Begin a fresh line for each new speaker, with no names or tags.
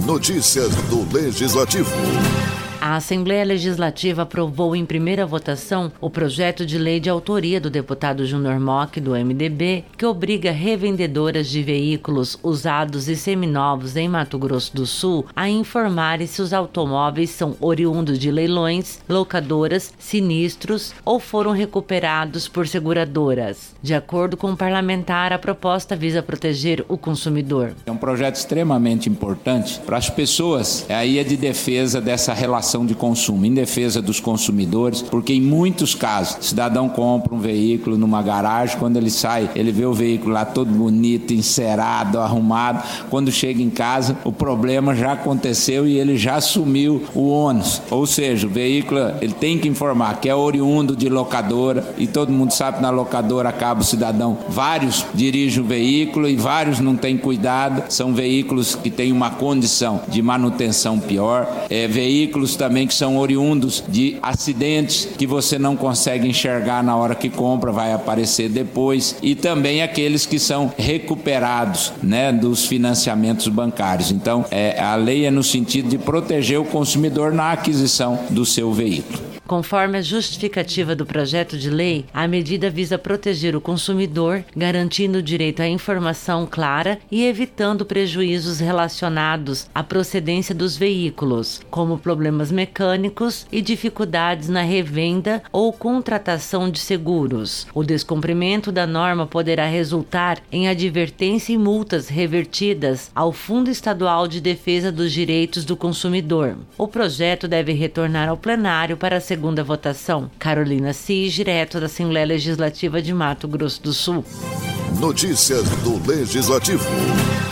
Notícias do Legislativo.
A Assembleia Legislativa aprovou em primeira votação o projeto de lei de autoria do deputado Júnior Mock, do MDB, que obriga revendedoras de veículos usados e seminovos em Mato Grosso do Sul a informarem se os automóveis são oriundos de leilões, locadoras, sinistros ou foram recuperados por seguradoras. De acordo com o parlamentar, a proposta visa proteger o consumidor.
É um projeto extremamente importante para as pessoas, aí é de defesa dessa relação de consumo, em defesa dos consumidores, porque em muitos casos, o cidadão compra um veículo numa garagem, quando ele sai, ele vê o veículo lá todo bonito, encerado, arrumado, quando chega em casa, o problema já aconteceu e ele já assumiu o ônus, ou seja, o veículo, ele tem que informar que é oriundo de locadora, e todo mundo sabe que na locadora acaba o cidadão, vários dirigem o veículo e vários não têm cuidado, são veículos que têm uma condição de manutenção pior, veículos também que são oriundos de acidentes que você não consegue enxergar na hora que compra, vai aparecer depois, e também aqueles que são recuperados, dos financiamentos bancários. Então, a lei é no sentido de proteger o consumidor na aquisição do seu veículo.
Conforme a justificativa do projeto de lei, a medida visa proteger o consumidor, garantindo o direito à informação clara e evitando prejuízos relacionados à procedência dos veículos, como problemas mecânicos e dificuldades na revenda ou contratação de seguros. O descumprimento da norma poderá resultar em advertência e multas revertidas ao Fundo Estadual de Defesa dos Direitos do Consumidor. O projeto deve retornar ao plenário para a segunda votação. Carolina Cis, direto da Assembleia Legislativa de Mato Grosso do Sul.
Notícias do Legislativo.